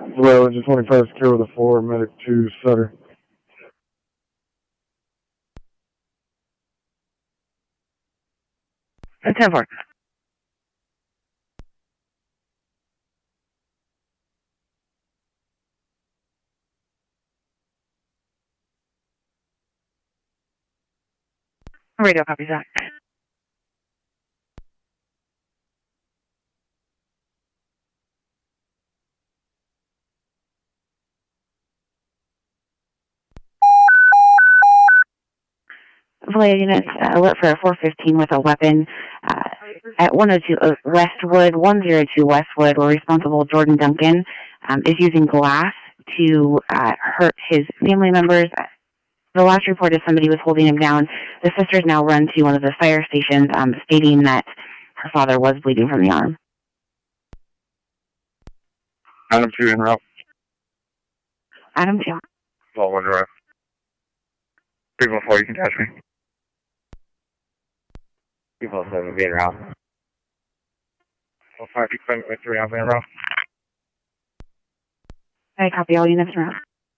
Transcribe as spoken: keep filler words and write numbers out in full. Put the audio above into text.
Well, just twenty-five secure with a four, medic to Sutter. ten four. Radio copies that. Vallejo units uh, alert for a four fifteen with a weapon uh, at one oh two Westwood, one oh two Westwood, where responsible Jordan Duncan um, is using glass to uh, hurt his family members. The last report is somebody was holding him down. The sisters now run to one of the fire stations, um, stating that her father was bleeding from the arm. Adam two en route. Adam two. All one drive. People four, you can catch me. People seven, be en route. All five, you can with three, I'll be en route. I copy all units around.